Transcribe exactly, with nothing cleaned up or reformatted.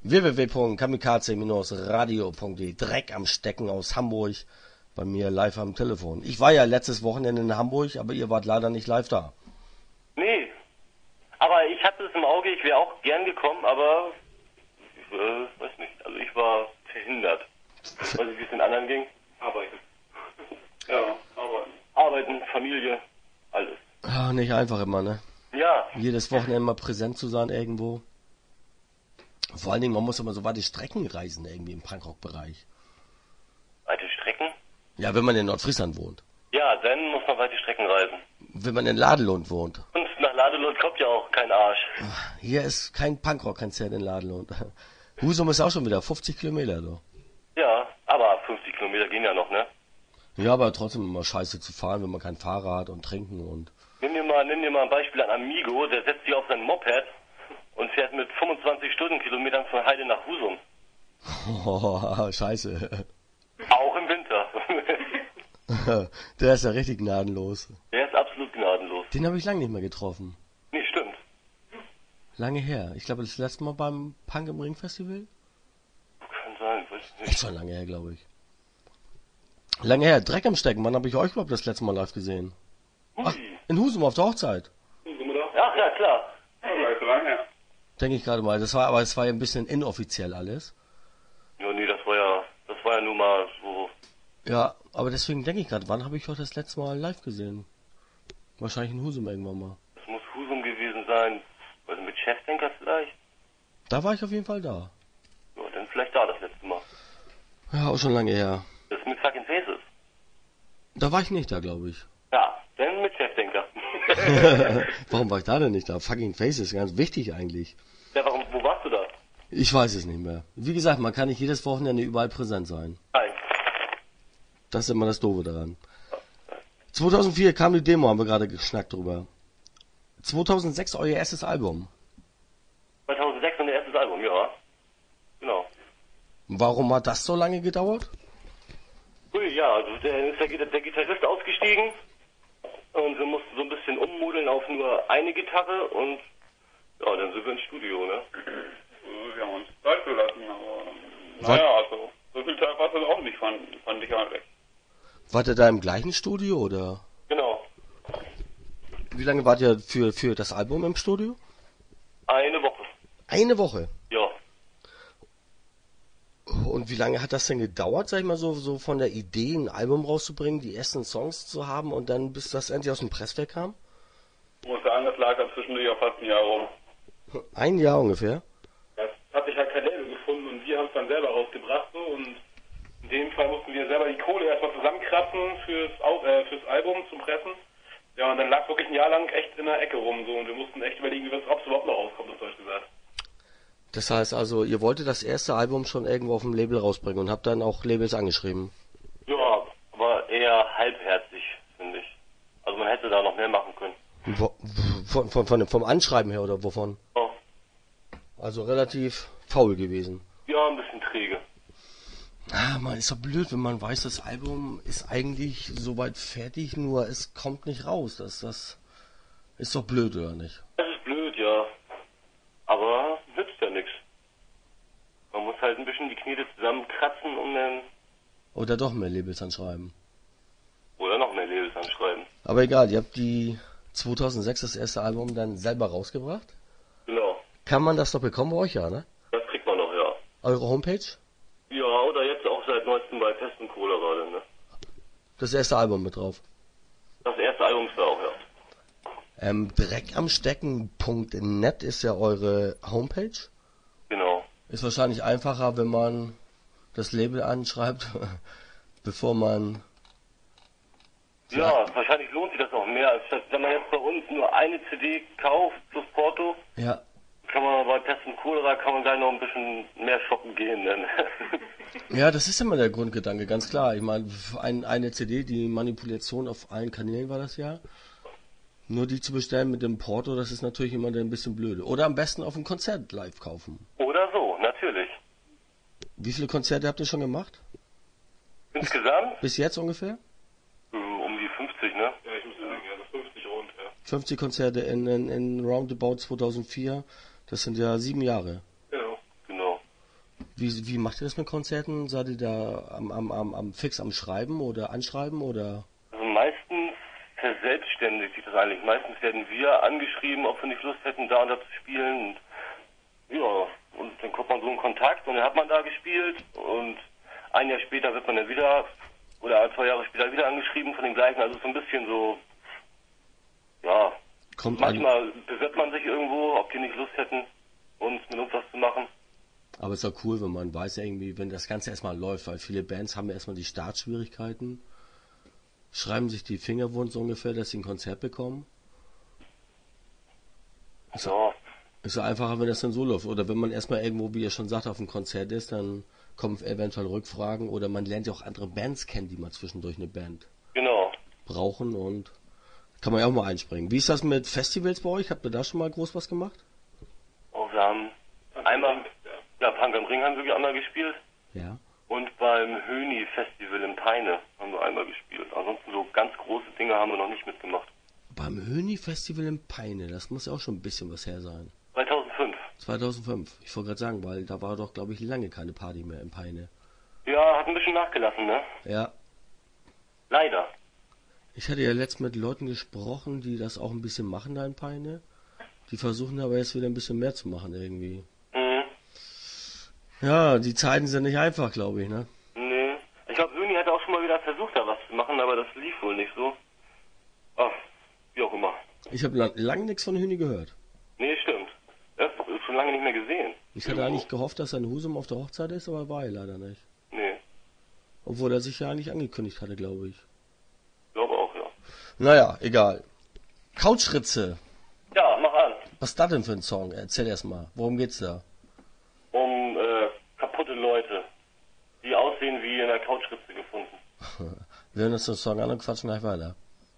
w w w punkt kamikaze radio punkt de. Dreck am Stecken aus Hamburg. Bei mir live am Telefon. Ich war ja letztes Wochenende in Hamburg, aber ihr wart leider nicht live da. Nee. Aber ich hatte es im Auge, ich wäre auch gern gekommen, aber ich äh, weiß nicht. Also ich war verhindert. Weiß nicht, wie es den anderen ging. Arbeiten. Ja, arbeiten. Arbeiten, Familie, alles. Ja, nicht einfach immer, ne? Ja. Jedes Wochenende mal präsent zu sein irgendwo. Vor allen Dingen, man muss immer so weite Strecken reisen irgendwie im Punkrock-Bereich. Weite Strecken? Ja, wenn man in Nordfriesland wohnt. Ja, dann muss man weite Strecken reisen. Wenn man in Ladelund wohnt. Und nach Ladelund kommt ja auch kein Arsch. Hier ist kein Punkrock-Konzert in Ladelund. Husum ist auch schon wieder fünfzig Kilometer, so. Ja, aber fünfzig Kilometer gehen ja noch, ne? Ja, aber trotzdem immer scheiße zu fahren, wenn man kein Fahrrad und trinken und... Nimm dir mal, nimm dir mal ein Beispiel an Amigo, der setzt sich auf sein Moped und fährt mit fünfundzwanzig Stundenkilometern von Heide nach Husum. Oh, scheiße. Auch im Winter. Der ist ja richtig gnadenlos. Der ist absolut gnadenlos. Den habe ich lange nicht mehr getroffen. Nee, stimmt. Lange her. Ich glaube, das letzte Mal beim Punk im Ring Festival? Kann sein, weiß ich nicht. Ist schon lange her, glaube ich. Lange her. Dreck am Stecken. Wann habe ich euch überhaupt das letzte Mal live gesehen? Ach, in Husum auf der Hochzeit. Ach ja, klar. Denke ich gerade mal. Das war, aber es war ja ein bisschen inoffiziell alles. Ja, nee, das war ja, das war ja nur mal so. Ja, aber deswegen denke ich gerade, wann habe ich euch das letzte Mal live gesehen? Wahrscheinlich in Husum irgendwann mal. Das muss Husum gewesen sein. Also mit Chefdenker vielleicht? Da war ich auf jeden Fall da. Ja, dann vielleicht da das letzte Mal. Ja, auch schon lange her. Das ist mit Fucking Faces. Da war ich nicht da, glaube ich. Ja, dann mit Chefdenker. Warum war ich da denn nicht da? Fucking Faces, ganz wichtig eigentlich. Ja, warum, wo warst du da? Ich weiß es nicht mehr. Wie gesagt, man kann nicht jedes Wochenende überall präsent sein. Nein. Das ist immer das Doofe daran. zweitausendvier kam die Demo, haben wir gerade geschnackt drüber. zweitausendsechs euer erstes Album. zweitausendsechs und ihr erstes Album, ja. Genau. Warum hat das so lange gedauert? Ui, ja, also der ist der, der Gitarrist ausgestiegen und wir mussten so ein bisschen ummodeln auf nur eine Gitarre und ja, dann sind wir ins Studio, ne? Wir haben uns Zeit gelassen, aber Was? naja, also so viel Zeit war es auch nicht, fand, fand ich eigentlich. Wart ihr da im gleichen Studio oder? Genau. Wie lange wart ihr für, für das Album im Studio? Eine Woche. Eine Woche. Ja. Und wie lange hat das denn gedauert, sag ich mal, so, so von der Idee, ein Album rauszubringen, die ersten Songs zu haben und dann bis das endlich aus dem Presswerk kam? Ich muss sagen, das lag dann zwischendurch ja fast ein Jahr rum. Ein Jahr ungefähr. Das hat sich halt kein Label gefunden und wir haben es dann selber rausgebracht so und in dem Fall mussten wir selber die Kohle erstmal zusammenkratzen fürs, Au- äh, fürs Album zum Pressen. Ja, und dann lag wirklich ein Jahr lang echt in der Ecke rum so und wir mussten echt überlegen, wie wir es überhaupt noch rauskommt, auf Deutsch gesagt. Das heißt also, ihr wolltet das erste Album schon irgendwo auf dem Label rausbringen und habt dann auch Labels angeschrieben? Ja, aber eher halbherzig, finde ich. Also man hätte da noch mehr machen können. Wo, von, von, von, vom Anschreiben her oder wovon? Ja, Also relativ faul gewesen. ja ein bisschen träge. Ah, man ist doch blöd, wenn man weiß, das Album ist eigentlich soweit fertig, nur es kommt nicht raus. Das, das ist doch blöd, oder nicht? Das ist blöd, ja. Aber nützt ja nichts. Man muss halt ein bisschen die Knete zusammenkratzen und dann... Oder doch mehr Labels anschreiben. Oder noch mehr Labels anschreiben. Aber egal, ihr habt die zweitausendsechs das erste Album dann selber rausgebracht. Genau. Kann man das doch bekommen bei euch, ja, ne? Das kriegt man noch, ja. Eure Homepage? Ja, oder jetzt auch seit neuestem bei Pest und Cholera, ne? Das erste Album mit drauf. Das erste Album ist da auch, ja. Ähm, dreckamstecken punkt net ist ja eure Homepage. Genau. Ist wahrscheinlich einfacher, wenn man das Label anschreibt, bevor man... Ja, wahrscheinlich lohnt sich das auch mehr, als das, wenn man jetzt bei uns nur eine C D kauft plus Porto, Ja, kann man bei Pest und Cholera kann man gleich noch ein bisschen mehr shoppen gehen, denn. ja, das ist immer der Grundgedanke, ganz klar. Ich meine, ein, eine C D, die Manipulation auf allen Kanälen war das ja. Nur die zu bestellen mit dem Porto, das ist natürlich immer ein bisschen blöde. Oder am besten auf ein Konzert live kaufen. Oder so, natürlich. Wie viele Konzerte habt ihr schon gemacht? Insgesamt? Bis jetzt ungefähr? Ähm, Um die fünfzig, ne? Ja, ich muss sagen, ja, so fünfzig rund, ja. fünfzig Konzerte in, in, in Roundabout zweitausendvier. Das sind ja sieben Jahre. Genau. Genau. Wie, wie macht ihr das mit Konzerten? Seid ihr da am, am, am, am fix am Schreiben oder Anschreiben oder? Also meistens verselbstständigt sich das eigentlich. Meistens werden wir angeschrieben, ob wir nicht Lust hätten, da und da zu spielen. Und, ja, und dann kommt man so in Kontakt und dann hat man da gespielt und ein Jahr später wird man dann wieder, oder zwei Jahre später wieder angeschrieben von den gleichen. Also so ein bisschen so, ja, Kommt manchmal bewirbt man sich irgendwo, ob die nicht Lust hätten, uns mit uns was zu machen. Aber es ist auch cool, wenn man weiß ja irgendwie, wenn das Ganze erstmal läuft, weil viele Bands haben ja erstmal die Startschwierigkeiten, schreiben sich die Finger wund so ungefähr, dass sie ein Konzert bekommen. Ist, Ja, ist ja einfacher, wenn das dann so läuft. Oder wenn man erstmal irgendwo, wie ihr schon sagt, auf einem Konzert ist, dann kommen eventuell Rückfragen oder man lernt ja auch andere Bands kennen, die mal zwischendurch eine Band genau. brauchen und kann man ja auch mal einspringen. Wie ist das mit Festivals bei euch? Habt ihr da schon mal groß was gemacht? Oh, wir haben einmal, ja, Punk am Ring haben wir einmal gespielt. Ja. Und beim Höni-Festival in Peine haben wir einmal gespielt. Ansonsten so ganz große Dinge haben wir noch nicht mitgemacht. Beim Höni-Festival in Peine, das muss ja auch schon ein bisschen was her sein. zweitausendfünf. zweitausendfünf, ich wollte gerade sagen, weil da war doch, glaube ich, lange keine Party mehr in Peine. Ja, hat ein bisschen nachgelassen, ne? Ja. Leider. Ich hatte ja letztens mit Leuten gesprochen, die das auch ein bisschen machen da in Peine. Die versuchen aber jetzt wieder ein bisschen mehr zu machen irgendwie. Mhm. Ja, die Zeiten sind nicht einfach, glaube ich, ne? Nee. Ich glaube, Höni hatte auch schon mal wieder versucht, da was zu machen, aber das lief wohl nicht so. Ach, wie auch immer. Ich habe lang, lang nichts von Hüni gehört. Nee, stimmt. Das ist schon lange nicht mehr gesehen. Ich hatte eigentlich gehofft, dass er in Husum auf der Hochzeit ist, aber war er leider nicht. Nee, Obwohl er sich ja eigentlich angekündigt hatte, glaube ich. glaube auch, ja. Naja, egal. Couchritze. Ja, mach an. Was ist das denn für ein Song? Erzähl erst mal. Worum geht's da? Um äh, kaputte Leute, die aussehen wie in der Couchritze gefunden. Wir hören uns den Song an und quatschen gleich weiter.